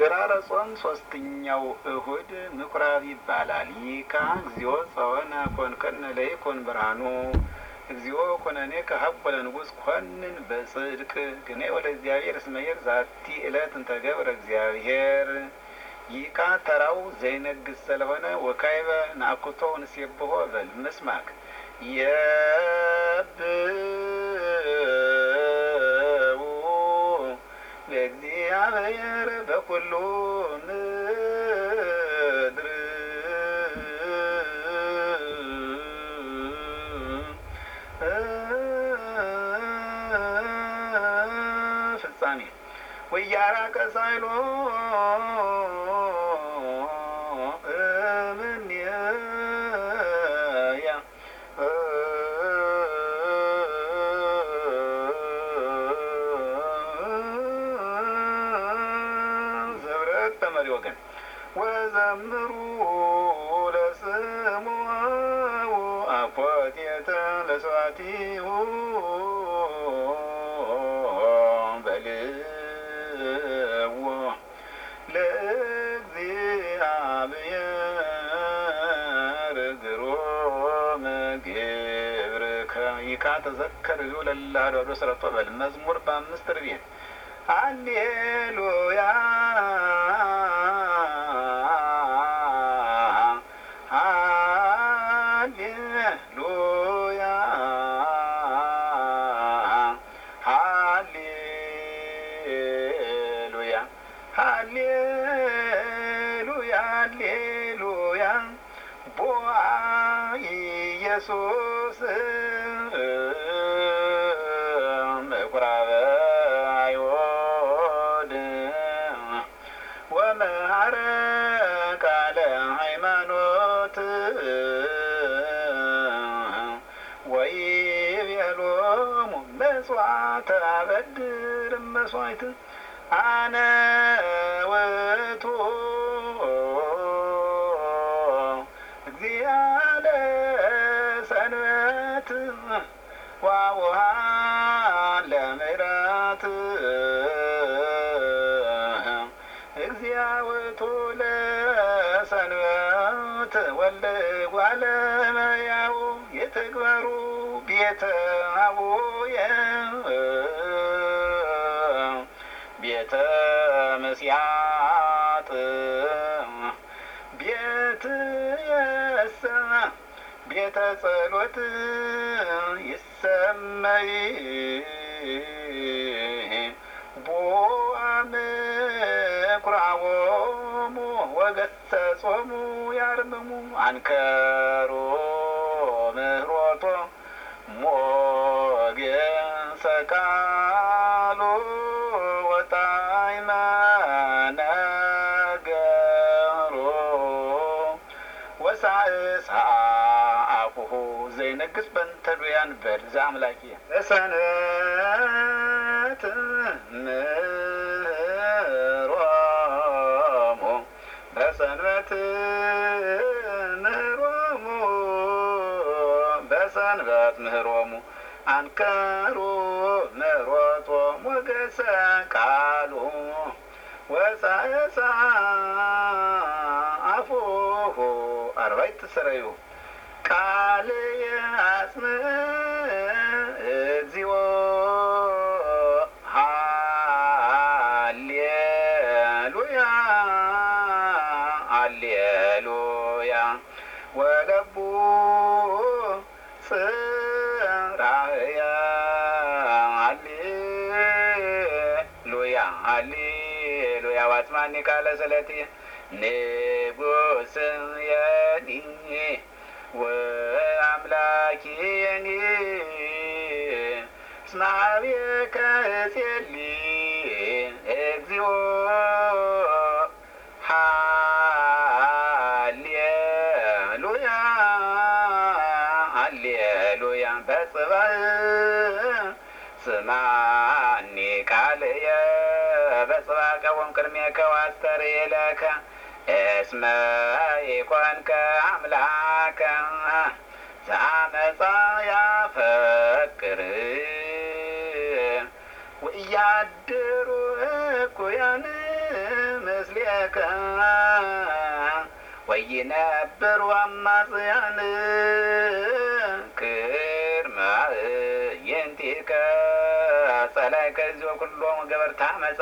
ድራረ ጾም ሶስተኛው እሁድ ምኩራብ ይባላል። ይካ እግዚኦ ጸወነ ኮንከነ ለይኩን ብርሃኑ እግዚኦ ኮነኔ ከሀብ ለንጉሥ ኮንን በጽድቅ ግኔ ወደ እግዚአብሔር እስመሄር ዛቲ ዕለት እንተገብረ እግዚአብሔር። ይካ ተራው ዘይነግስ ስለሆነ ወካይበ ናአኩቶ ንሴብሖ በል ምስማክ ለእግዚአብሔር በኩሉ ምድር ፍጻሜ ወያራቀ ሳይሎ እምኔያ ወገን ወዘምሩ ለስሙ አኮቴተ ለስዋቲሁ በልዎ ለእግዚአብሔር ግሩም ግብርከ። ይካ ተዘከር ለላዶ ስረቶ በል መዝሙር በ5 ቤት ሃሌሉያ ሃሌሉያ ሃሌሉያ ሃሌሉያ ሃሌሉያ ቦአ ኢየሱስ ምኩራበ አይሁድ ወመሃረ ቃለ ሃይማኖት ወይቤሎሙ መስዋዕተ አበድር መስዋዕት አነ ውእቱ እግዚአለ ሰንበት ወአቡሃ ለምሕረት እግዚአውእቱ ለሰንበት ወልደ እጓለ እመሕያው ይትግበሩ ቤተ አቡየ ቤተ መስያጥ ቤትየሰ ቤተ ጸሎት ይሰመይ ቦአ ምኵራቦሙ ወገሰጾሙ ያርምሙ አንከሮ ምህሮቶ ሞገሰ ቃሉ ወጣዕመ ነገሮ ወሳእሳ አፉሁ ዘይነግስ በእንተ ዱያን በል ዘአምላኪየ በሰንበት ምህሮሙ በሰንበት ምህሮሙ በሰንበት ምህሮሙ አንከሩ ምህሮቶ ሞገሰ ቃሉ ወሳእሳ አፉሁ አርባዕት ሰረዩ ቃልየ አጽምዕ እግዚኦ ሃሌሉያ ሃሌሉያ ወለቡ ጽራህየ ሃሌሉያ ሃሌሉያ ዋጽማኒ ቃለ ስለትየ ንጉሥየኒ ወአምላኪየኒ እስመ ኀቤከ እጼሊ እግዚኦ ሃሌሉያ ሃሌሉያ በጽባሕ ስማኒ ቃልየ በጽባሕ ቀወም ቅድሜከ ወአስተርየ ለከ እስመ ኢኮንከ አምላከ ዘአመፃ ያፈቅር ወኢያድሩ እኩያን ምስሌከ ወይነብሩ አማጽያን ቅድመ አዕይንቲከ ጸላእከ እግዚኦ ኩሎሙ ገበርተ አመፃ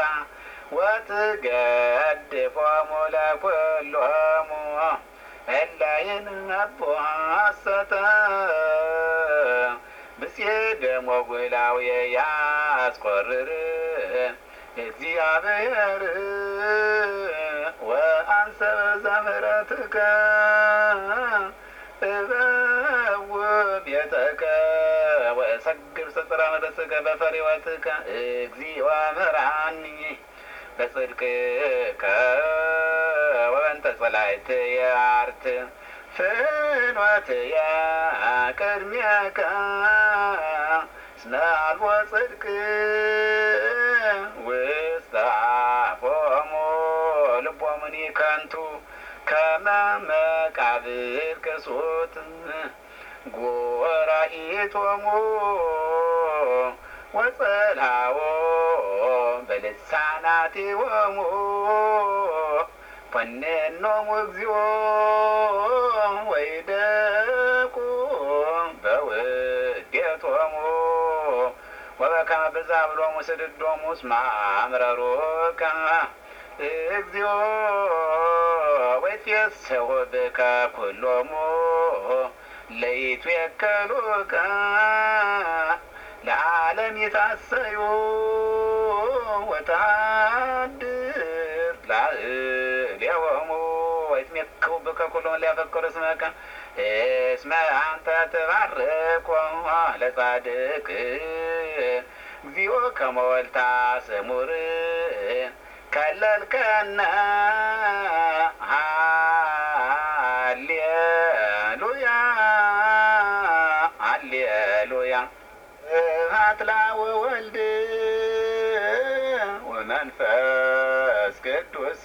ወትገድፎሙ ለኵሎሙ እለ ይንአቡ ሐሰተ ብእሲደሙ ወጉላውየ ያስኰርር እግዚአብሔር ወአንሰ በዘምሕረትከ እበው ቤተከ ወእሰግድ ስጥረ መቅደስከ በፈሪወትከ እግዚኦ ምርሐኒ በጽድቅከ ወበእንተ ጸላእትየ አርት ፍኖትየ ቅድሜከ እስመ አልቦ ጽድቅ ውስተ አፎሙ ልቦሙኒ ከንቱ ከመ መቃብር ክሱት ጎራኢቶሙ ወጸልሃዎ በልሳናቲሆሙ ፈነኖሙ እግዚኦ ወይደቁ በውዴቶሙ ወበከመ ብዛብሎሙ ስድዶሙ እስመ አምረሩከ እግዚኦ ወይትፌስሑ ብከ ኩሎሙ ለይትዌከሉከ ለዓለም ይታሰዩ ወተሃድር ላዕሌሆሙ ወይትሜክሁ ብከ ኩሎሙ ሊያፈቅሩ እስመከ እስመ አንተ ትባርኮ ለጻድቅ እግዚኦ ከመ ወልታ ስሙር ከለልከነ ሃሌሉያ ሃሌሉያ ስብሐት ለወልድ ወመንፈስ ቅዱስ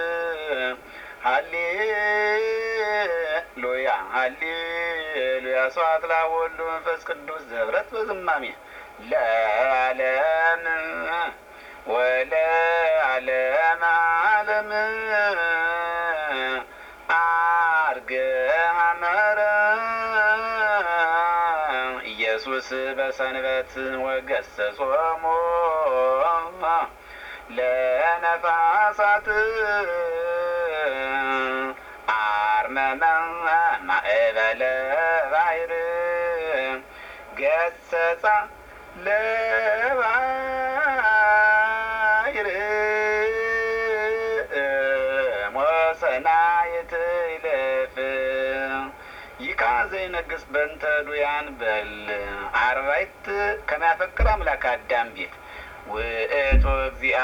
ሃሌሉያ ሃሌሉያ ስብሐት ለወልድ ወመንፈስ ቅዱስ ዘህብረት በዝማሜ ለዓለም ወለዓለመ ዓለም አርገ ሐመረ ኢየሱስ በሰንበት ወገሰጾሙ ለነፋሳት አርመመ ማእበለ ባሕር ገሰጻ ለባሕር ሞሰናይት ይለፍ ይካ ዘይነግስ በእንተ ዱያን በል አርባዕት ከመያፈቅር አምላክ አዳም ቤት ውእቱ እግዚአ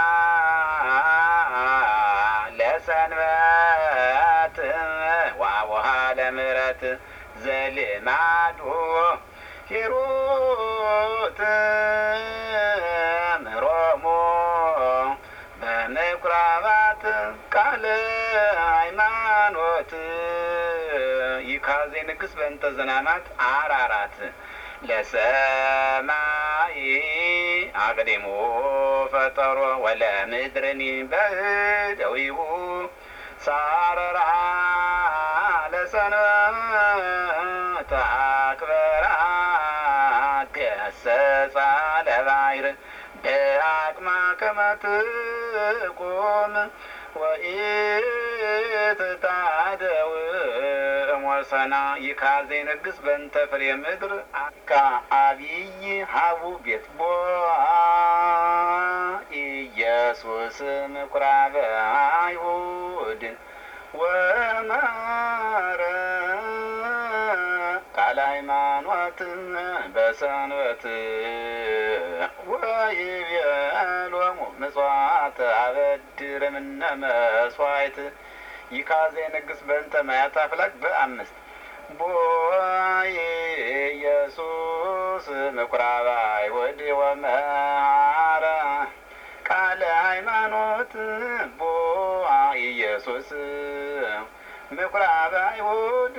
ለሰንበት ወአቡሃ ለምሕረት ዘልማዱ ሂሩት ምሮሙ በምኵራባት ቃለ ሃይማኖት ይካ ዘይነግስ በእንተ ዝናማት አራራት ለሰማይ አቅዲሙ ፈጠሮ ወለምድርኒ በእደዊሁ ሳረራ ለሰንበት አክበራ ገሰጻ ለባሕር በአቅማ ከመ ትቁም ወኢትታደው እምወሰና ይካ ዘይነግስ በእንተ ፍሬ ምድር አካ አብይ ሀቡ ቤት ቦአ ኢየሱስ ምኵራበ አይሁድ ወመሃረ ቃለ ሃይማኖት በሰንበት ወይቤሎሙ ምጽዋት አበድር እምነ መሥዋዕት ይካ ዘይነግስ በእንተ ማያት አፍላክ በአምስት ቦአ ኢየሱስ ምኵራበ አይሁድ ወመሃረ ቃለ ሃይማኖት ቦአ ኢየሱስ ምኵራበ አይሁድ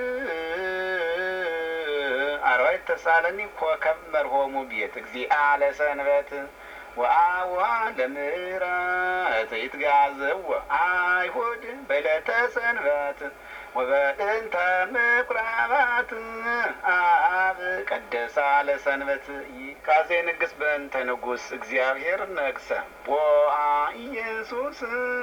አርባዕተ ተሳለኒ ኮከብ መርሆሙ ቤት እግዚአ ለሰንበት ወአቡሃ ለምህረት ይትጋዘው አይሁድ በዕለተ ሰንበት ወበእንተ ምኵራባት አብ ቀደሳ ለሰንበት ይቃዜ ንግስ በእንተ ንጉስ እግዚአብሔር ነግሰ ቦአ ኢየሱስ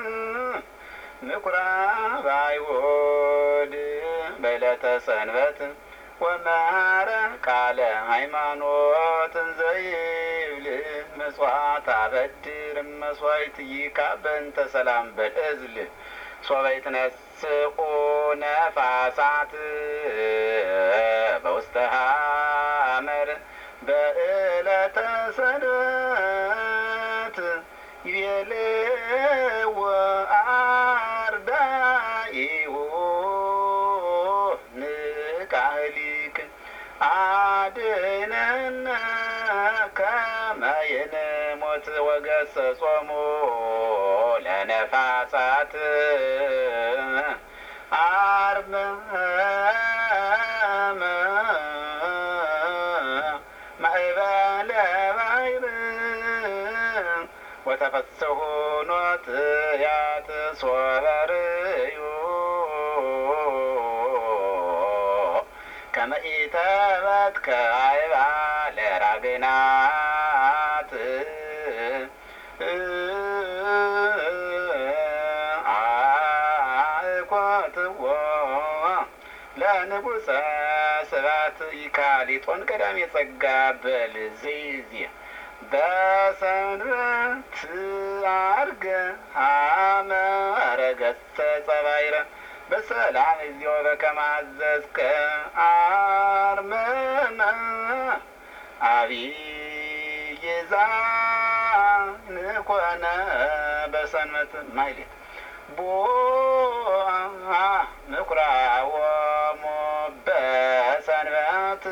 ምኵራብ አይሁድ በዕለተ ሰንበት ወመሃረ ቃለ ሃይማኖት እንዘይብል ምጽዋት አበድር መስዋዕት ይካ በእንተ ሰላም በእዝል ሶበ ይትነስኡ ነፋሳት በውስተ ሐመር በዕለተ ሰንበት ይቤልዎ አርዳኢሁ ንቃህሊክ አድኅነነ ከመ ይንሞት ወገሰጾሙ ለነፋሳት አርመመ ማእበለ ባሕር ወተፈስሑ ኖትያት ሶበ ርእዩ ከመ ኢተበትከ አዕባለ ራግናት አእኮትዎ ለንጉሠ ስብሐት ይካሊጦን ቀዳሜ ጸጋ በልዝይዝ በሰንበት አርገ ሐመረ ገሰጸ ባሕረ በሰላም እግዚኦ በከመ አዘዝከ አርመመ አብይ ዛንኮነ በሰንበት ማይሌት ቦአ ምኵራቦሙ በሰንበት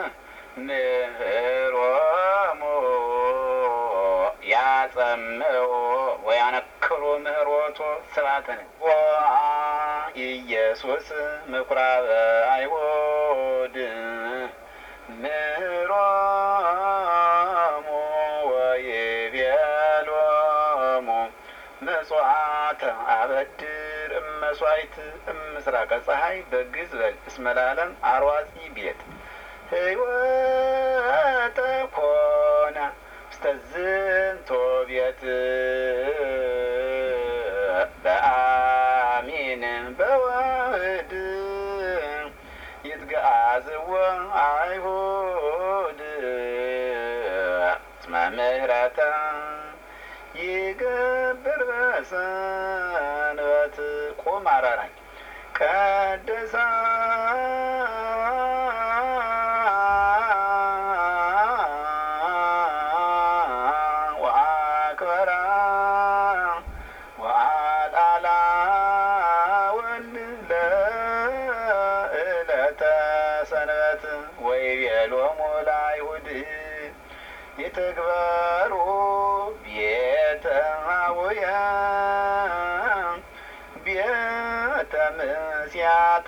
ምህሮሙ ያጸምዑ ወያነክሩ ምህሮቶ ስብሐተነ ቦአ ኢየሱስ ምኵራበ አይሁድ ምህሮሙ ወይቤሎሙ ምጽዋተ አበድር እመስዋዕት እምስራቀ ፀሐይ በግዝ በል እስመ ለዓለም አርዋጺ ቤት ሕይወተ ኮነ ውስተ ዝንቶ ቤት በአሚን በዋህድ ይትገአዝዎ አይሁድ እስመ ምህረተ ይገብር በሰንበት ቁም አራራኝ ቀደሳ ወአክበራ ወአልዓላ ወልድ ለዕለተ ሰንበት ወይቤሎሙ ለአይሁድ ይትግበሩ ቤተ አቡየ ቤተ ምስያት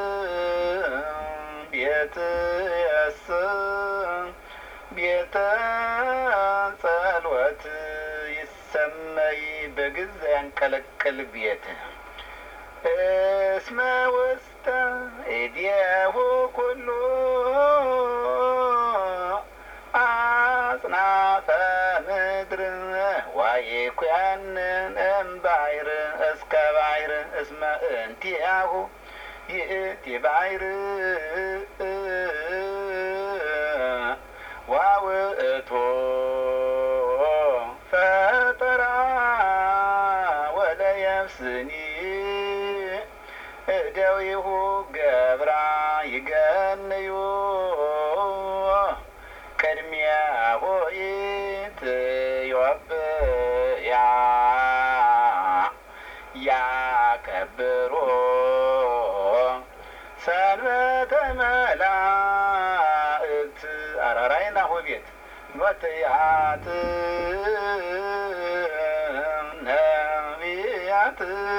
ቤት የስ ቤተ ጸሎት ይሰመይ በግዝ ያንቀለቅል ቤት እስመ ውስተ እዴሁ ኩሉ አጽናፈ ምድር ወይኩነን እምባሕር እስከ ባሕር እስመ እንቲአሁ ይእቲ ባሕር ወውእቱ ፈጠራ ወለየብስኒ እደዊሁ ገብራ ይገንዩ ቅድሚያሁ ኢትዮጵያ ያከብሮ ሰንበተ መላእክት አራራይናሁ ቤት ኖትያት ነቢያት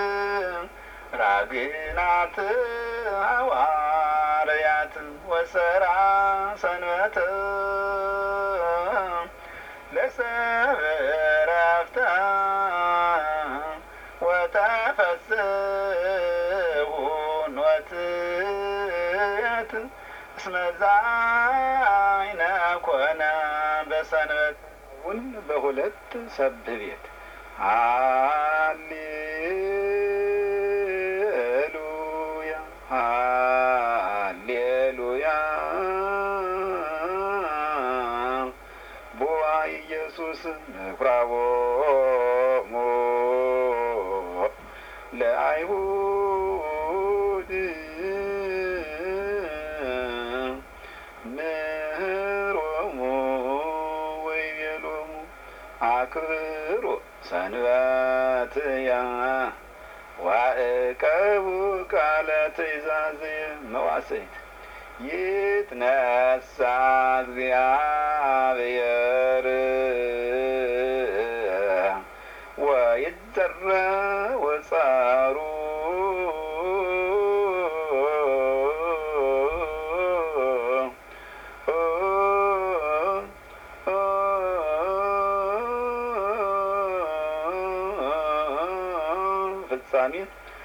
ራግናት ሐዋርያት ወሰራ ሰንበት ሰብ ዕረፍተ ወተፈስሑ ኖትት እስመ ዛይነ ኮነ በሰንበት በሁለት ሰብ ቤት ሃሌሉያ ሃሌሉያ ቦአ ኢየሱስ ምኵራቦሙ ለአይሁድ ምህሮሙ ወይቤሎሙ አክብሩ ሰንበትየ ወእቀቡ ቃለ ትእዛዝየ መዋሥዕት ይትነሣ እግዚአብሔር ወይትዘረው ጸሩ ፍጻሜ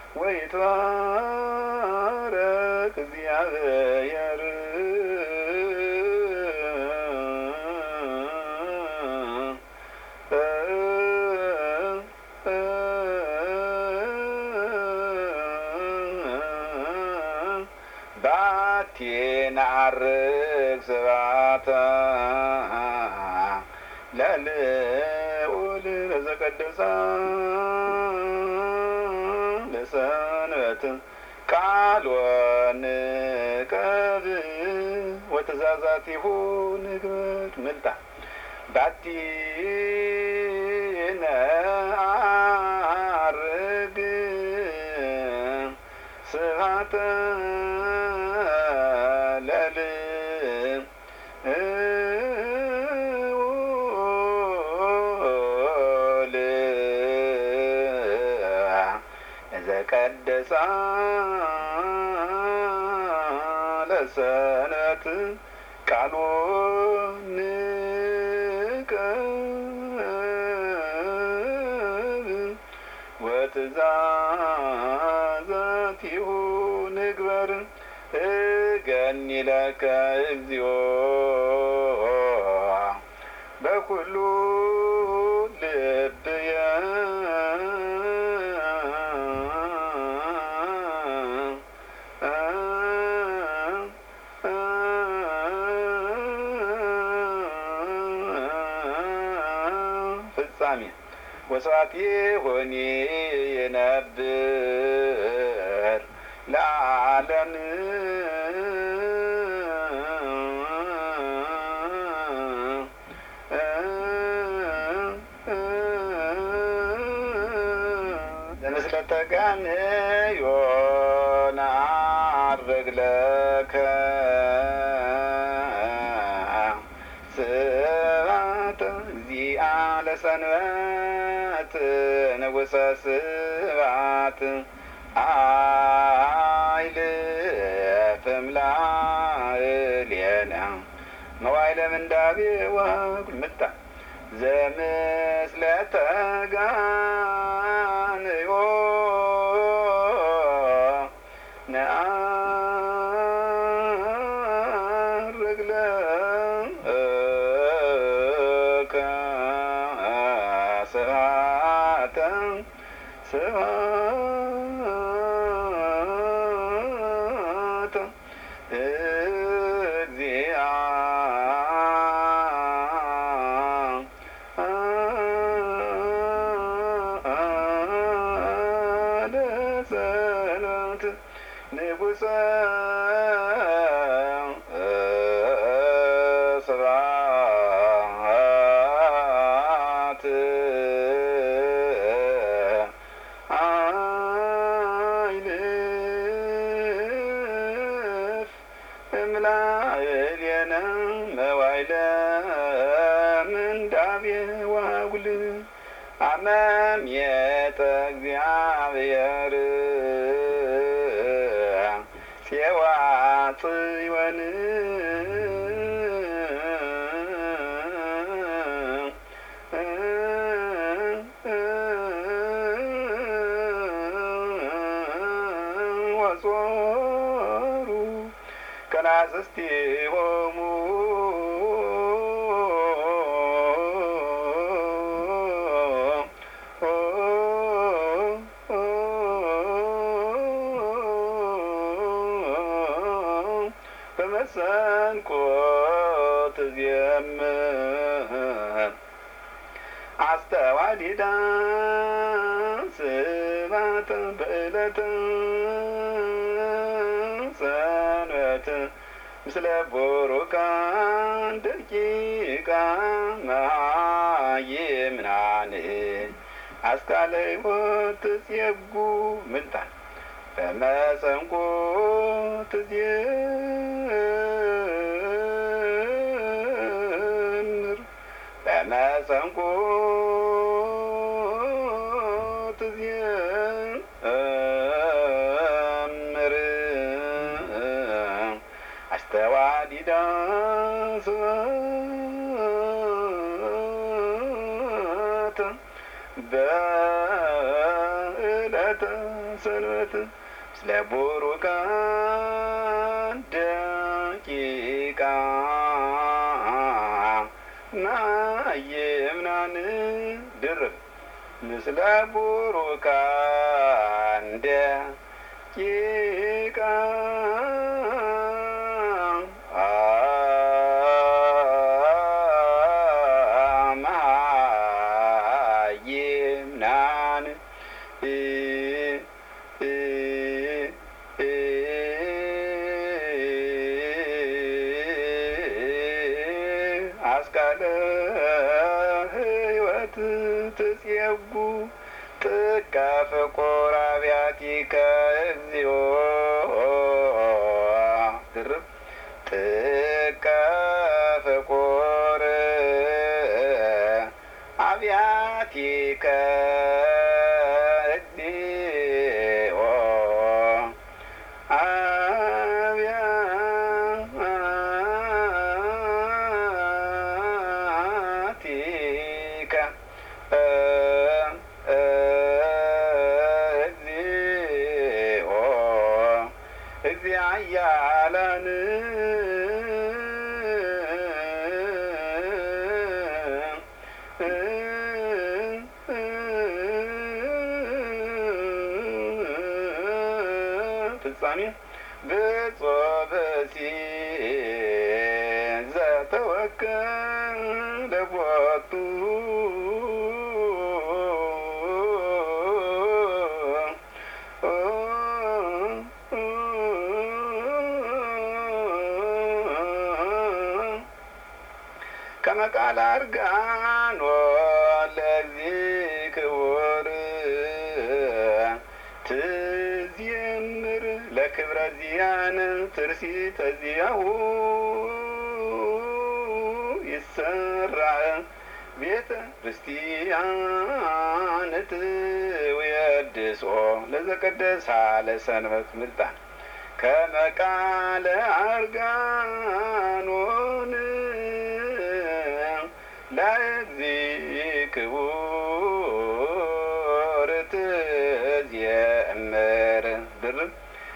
ወይትባረክ እግዚአብሔር ባቲ ነዐርግ ስብሐተ ለልዑል ለዘቀደሳ ለሰንበት ቃልወ ንቀብ ወትእዛዛቲሁ ንግበር ምልታ ባቲ ነዐርግ ስብሐተ ለልዑል ዘቀደሳ ለሰንበት ቃልወ ንቀብ ወትእዛዛቲሁ ንግበር እገኒ ለከ እግዚኦ በኩሉ ልብየ ፍጻሜ ወስብሐቲሆኒ ይነብር ለዓለም ለምስለ ተጋንዮ ነዐርግ ለከ ስብሐተ እግዚአ ለሰንበት ንጉሠ ስብሐት አይልፍ እምላዕሌነ መዋዕለ ምንዳቤ ወጉልምታ ዘምስለ ተጋንዮ ነዐርግ ለከ ስብሐተ ስብሐተ እግዚአ ለሰንበት ንጉሠ ስብሐት አይልፍ እምላዕሌነ መዋዕለ ምንዳቤ ወጉል አመምየጠ እግዚአብሔር ፄዋ ጽዮን ጾሩ ከናዝስቲሆሙ በመሰንቆ ትዜምር አስተዋዲዳ ስብሐተ በዕለተ ሰንበት ምስለ ቡሩካን ደቂቃ መሃይምናን አስካለ ሕይወት ትጼጉ ምልጣን በመሰንቆ ትዜምር በመሰንቆ ትዜምር አስተዋዲዳ ስብሐተ በዕለተ ሰንበት ምስለ ቡሩካን ደቂቃ መሃይምናን ድርብ ምስለ ቡሩካን ደቂቃ መሃይምናን አስካለ ሕይወት ትጼጉ ጥቀ ፍቁር አብያቲከ እግዚኦ ድርብ ጥቀ ፍቁር አብያቲከ እግዚኦ አብያቲከ እግዚኦ እግዚአ ኃያላን ፍጻሜ ብፁዕ ብእሲ ዘተወከለ ቦቱ ከመ ቃለ አርጋኖ ለእግዚእ ክቡር ትዜምር ለክብረ ዚአነ ትርሲተ ዚአሁ ይሰራዕ ቤተ ክርስቲያን ትወድሶ ለዘቀደሳ ለሰንበት ምልጣን ከመ ቃለ አርጋኖን ለእግዚእ ክቡር ትዜምር ድርብ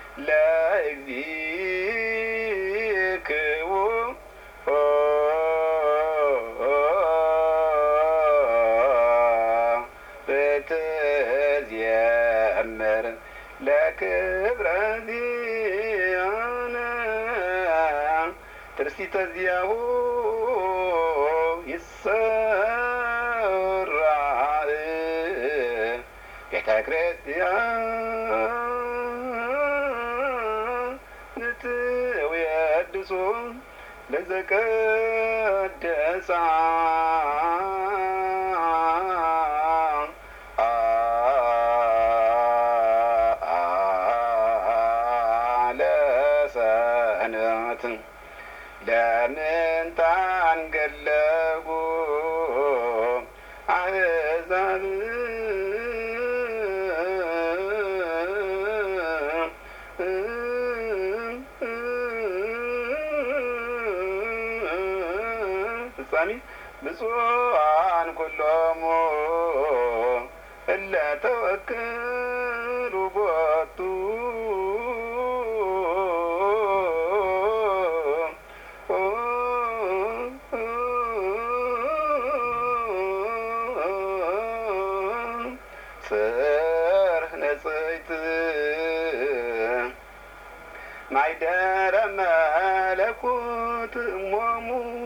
ለእግዚእ ክቡር ትዜምር ለክብረ ዚአነ ትርሲተ ዚአሁ ይሰራዕ ቤተ ክርስቲያን ትወድሶ ለዘቀደሳ ለሰንበት ለምን ታንገለጉ አሕዛብ ፍጻሜ ብፁዓን ኩሎሙ እለ ተወከሉ ቦቱ በጽይት ማይደረ መለኮት እሞሙ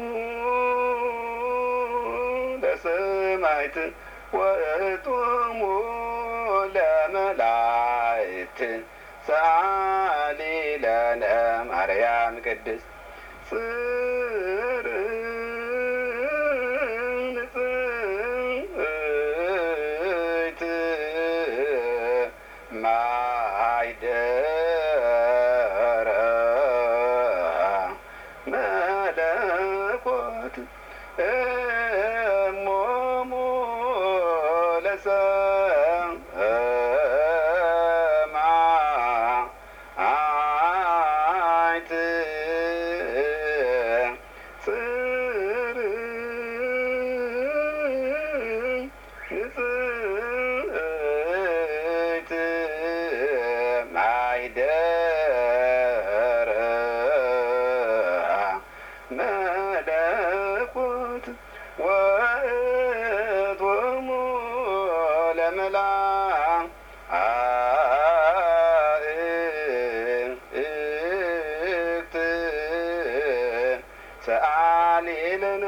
ለሰማዕት ወእቶሙ ለመላእክት ሰአሊ ለነ ማርያም ቅድስት ጽር ንጽሕት ማይደረ መለኮት እሞሙ ለሰማዕት ጽር ንጽሕት ማይደረ መለኮት ወእቶሙ ለመላእክት ሰአሊ ለነ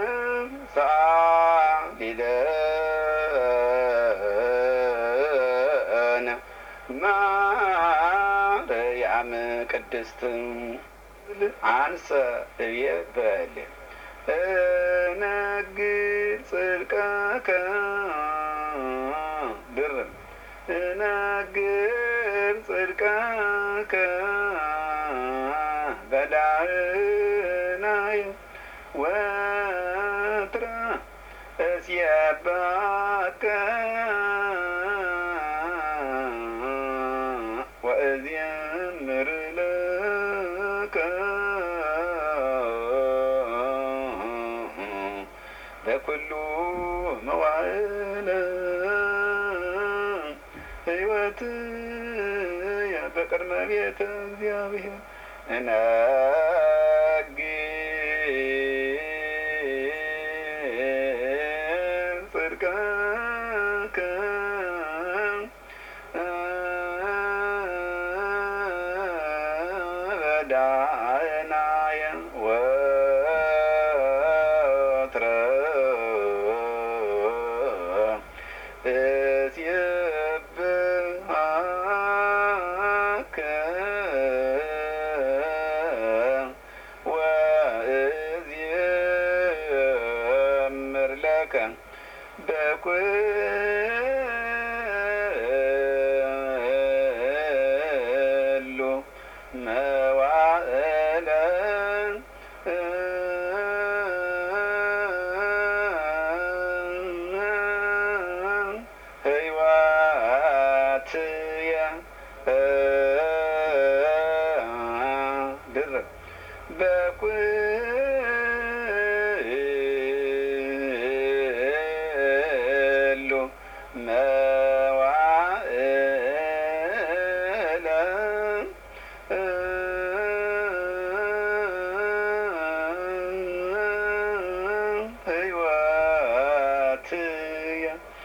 ማርያም ቅድስት አንሰ እብየ በል እነግር ጽድቀከ ድርም እነግር ጽድቀከ በዳህናየ ወትረ እስየባከ ወእዜምር ለከ በኩሉ መዋዕለ ሕይወትየ በቅድመ ቤተ እግዚአብሔር እነግር ጽድቀከ በዳህናየ ወትረ እስየብሐከ ወእዜምር ለከ በኩሉ መዋዕለ ሕይወትየ ድርብ በኩሉ መዋዕለ ሕይወትየ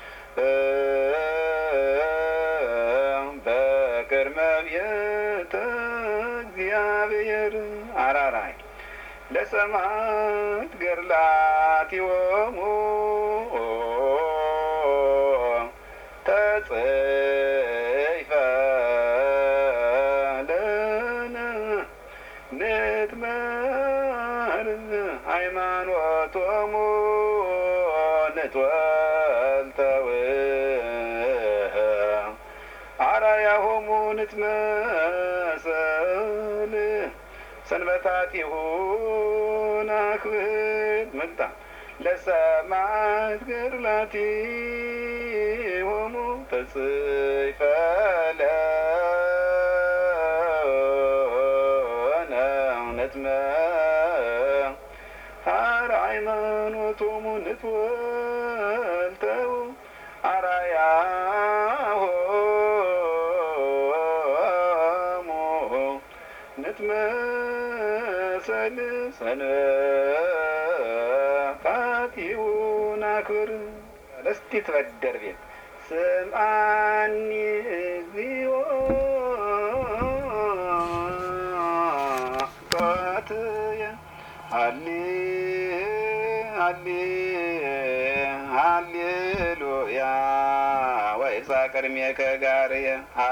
በቅድመ ቤተ እግዚአብሔር አራራይ ለሰማዕት ገድላቲሆሙ ተጽሕፈ ለነ ንትመር ሃይማኖቶሙ ንትወልተው አርአያሆሙ ንትመሰል ሰንበታቲሁ ናክብር መጣ ለሰማዕት ገድላቲሆሙ ተጽሕፈ ለነ ንትመሃር ሃይማኖቶሙ ንትወልተው አርአያሆሙ ንትመሰል ሰንበታቲሁ ናክብር ለስቲ ትበደር ቤት ስምዓኒ እግዚኦ ቅድሜከ ጋርየ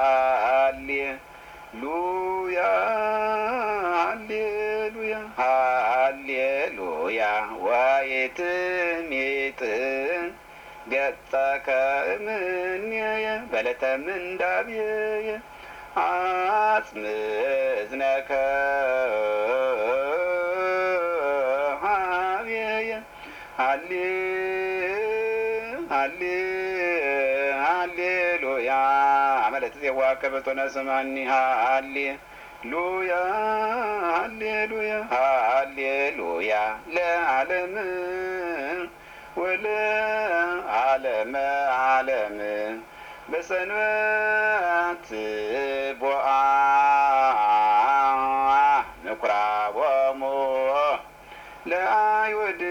ሃሌሉያ ሃሌሉያ ሃሌሉያ ወይትሜጥ ገጸከ እምኔየ በለተ ምንዳቤየ አጽም እዝነከ ሀቤየ ሃሌሉያ ማለት የዋከ በቶነ ስማኒ ሃሌሉያ ሃሌሉያ ሃሌሉያ ለዓለም ወለዓለመ ዓለም በሰንበት ቦአ ምኵራቦሙ ለአይሁድ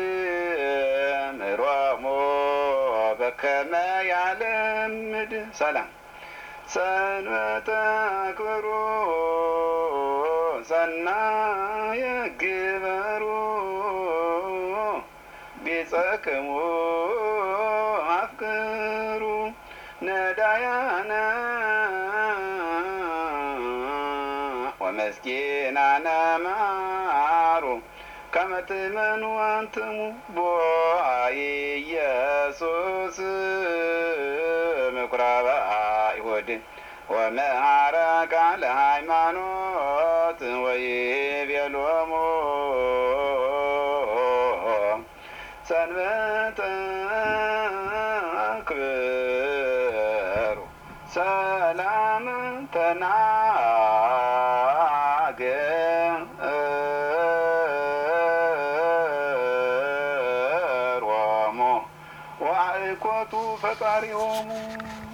ምሮሙ በከመ ያለምድ ሰላም ሰንበተ አክብሩ ሰናየ ግበሩ ቢጸክሙ አፍቅሩ ነዳያነ ወመስኪናነ መሃሩ ከመ ትመኑ አንትሙ ቦአ ኢየሱስ ምኵራበ አይሁድ ወመሃረ ቃለ ሃይማኖት ወይቤሎሙ ሰንበተ አክብሩ ሰላም ተናገሮሙ ወአእኮቱ ፈጣሪሆሙ